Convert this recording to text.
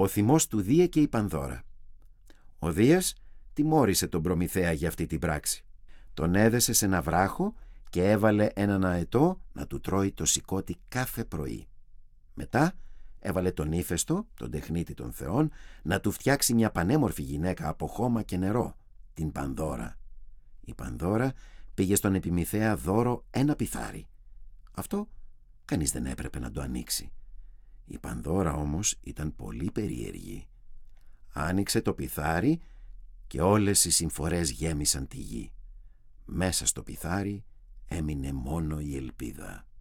Ο θυμός του Δία και η Πανδώρα. Ο Δίας τιμώρησε τον Προμηθέα για αυτή την πράξη. Τον έδεσε σε ένα βράχο και έβαλε έναν αετό να του τρώει το σηκώτη κάθε πρωί. Μετά έβαλε τον Ύφαιστο, τον τεχνίτη των θεών, να του φτιάξει μια πανέμορφη γυναίκα από χώμα και νερό, την Πανδώρα. Η Πανδώρα πήγε στον Επιμηθέα δώρο ένα πιθάρι. Αυτό κανείς δεν έπρεπε να το ανοίξει. Η Πανδώρα όμως ήταν πολύ περίεργη. Άνοιξε το πιθάρι και όλες οι συμφορές γέμισαν τη γη. Μέσα στο πιθάρι έμεινε μόνο η ελπίδα.